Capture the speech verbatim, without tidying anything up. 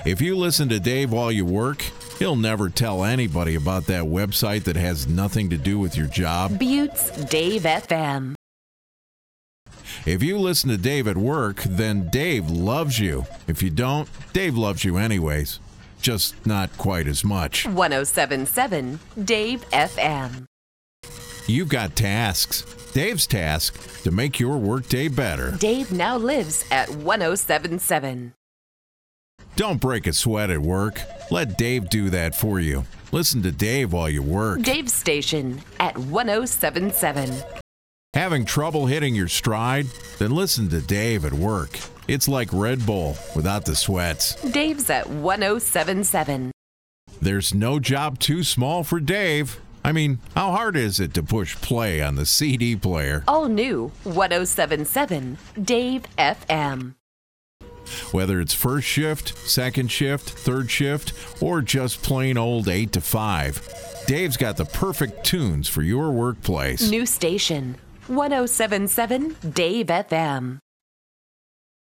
If you listen to Dave while you work, he'll never tell anybody about that website that has nothing to do with your job. Buttes Dave F M. If you listen to Dave at work, then Dave loves you. If you don't, Dave loves you anyways. Just not quite as much. one oh seven point seven Dave F M. You've got tasks. Dave's task to make your workday better. Dave now lives at one oh seven point seven. Don't break a sweat at work. Let Dave do that for you. Listen to Dave while you work. Dave's station at one oh seven point seven. Having trouble hitting your stride? Then listen to Dave at work. It's like Red Bull without the sweats. Dave's at one oh seven point seven. There's no job too small for Dave. I mean, how hard is it to push play on the C D player? All new one oh seven point seven Dave F M. Whether it's first shift, second shift, third shift, or just plain old eight to five, Dave's got the perfect tunes for your workplace. New station one oh seven point seven Dave F M.